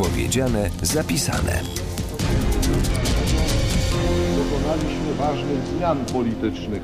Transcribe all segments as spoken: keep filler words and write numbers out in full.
Powiedziane, zapisane. Dokonaliśmy ważnych zmian politycznych.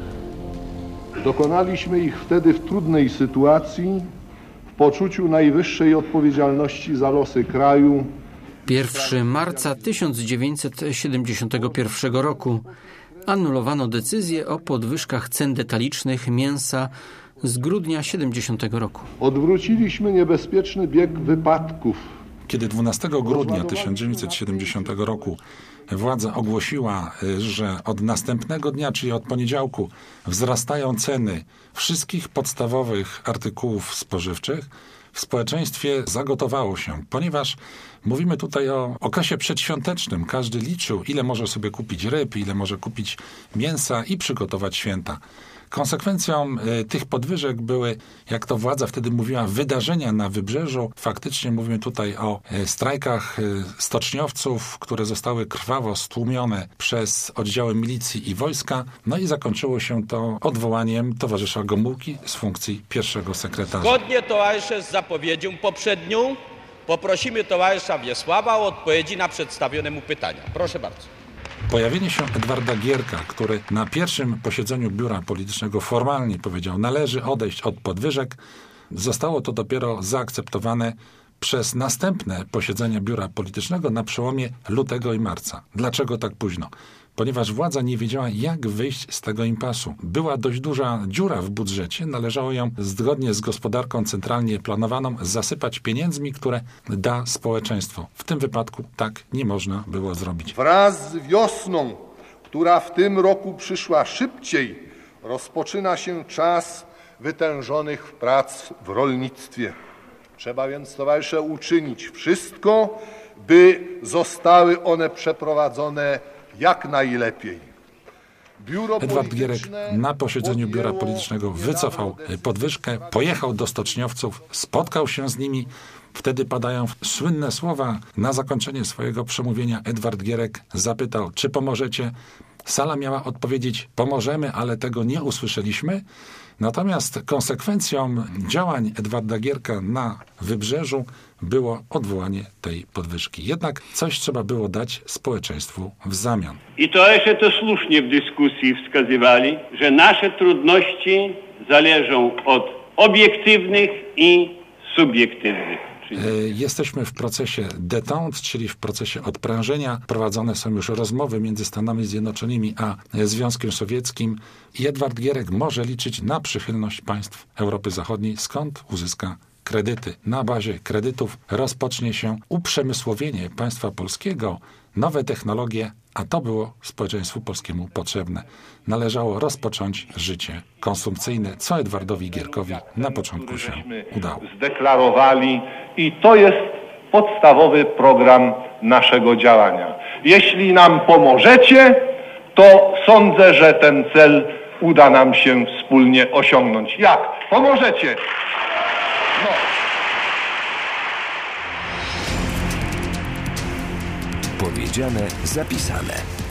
Dokonaliśmy ich wtedy w trudnej sytuacji, w poczuciu najwyższej odpowiedzialności za losy kraju. pierwszego marca tysiąc dziewięćset siedemdziesiątego pierwszego roku anulowano decyzję o podwyżkach cen detalicznych mięsa z grudnia siedemdziesiątego roku. Odwróciliśmy niebezpieczny bieg wypadków. Kiedy dwunastego grudnia tysiąc dziewięćset siedemdziesiątego roku władza ogłosiła, że od następnego dnia, czyli od poniedziałku, wzrastają ceny wszystkich podstawowych artykułów spożywczych, w społeczeństwie zagotowało się, ponieważ mówimy tutaj o okresie przedświątecznym. Każdy liczył, ile może sobie kupić ryb, ile może kupić mięsa i przygotować święta. Konsekwencją y, tych podwyżek były, jak to władza wtedy mówiła, wydarzenia na Wybrzeżu. Faktycznie mówimy tutaj o y, strajkach y, stoczniowców, które zostały krwawo stłumione przez oddziały milicji i wojska. No i zakończyło się to odwołaniem towarzysza Gomułki z funkcji pierwszego sekretarza. Zgodnie, towarzysze, z zapowiedzią poprzednią poprosimy towarzysza Wiesława o odpowiedzi na przedstawione mu pytania. Proszę bardzo. Pojawienie się Edwarda Gierka, który na pierwszym posiedzeniu biura politycznego formalnie powiedział, należy odejść od podwyżek, zostało to dopiero zaakceptowane przez następne posiedzenia biura politycznego na przełomie lutego i marca. Dlaczego tak późno? Ponieważ władza nie wiedziała, jak wyjść z tego impasu. Była dość duża dziura w budżecie, należało ją zgodnie z gospodarką centralnie planowaną zasypać pieniędzmi, które da społeczeństwo. W tym wypadku tak nie można było zrobić. Wraz z wiosną, która w tym roku przyszła szybciej, rozpoczyna się czas wytężonych prac w rolnictwie. Trzeba więc, towarzysze, uczynić wszystko, by zostały one przeprowadzone jak najlepiej. Biuro Edward Gierek na posiedzeniu biura politycznego wycofał podwyżkę, pojechał do stoczniowców, spotkał się z nimi. Wtedy padają słynne słowa. Na zakończenie swojego przemówienia Edward Gierek zapytał, czy pomożecie? Sala miała odpowiedzieć, pomożemy, ale tego nie usłyszeliśmy. Natomiast konsekwencją działań Edwarda Gierka na Wybrzeżu było odwołanie tej podwyżki. Jednak coś trzeba było dać społeczeństwu w zamian. I towarzysze to słusznie w dyskusji wskazywali, że nasze trudności zależą od obiektywnych i subiektywnych. Jesteśmy w procesie détente, czyli w procesie odprężenia. Prowadzone są już rozmowy między Stanami Zjednoczonymi a Związkiem Sowieckim i Edward Gierek może liczyć na przychylność państw Europy Zachodniej, skąd uzyska kredyty. Na bazie kredytów rozpocznie się uprzemysłowienie państwa polskiego, nowe technologie, a to było społeczeństwu polskiemu potrzebne. Należało rozpocząć życie konsumpcyjne, co Edwardowi Gierkowi na początku się udało. Zdeklarowali i to jest podstawowy program naszego działania. Jeśli nam pomożecie, to sądzę, że ten cel uda nam się wspólnie osiągnąć. Jak? Pomożecie! No. Powiedziane, zapisane.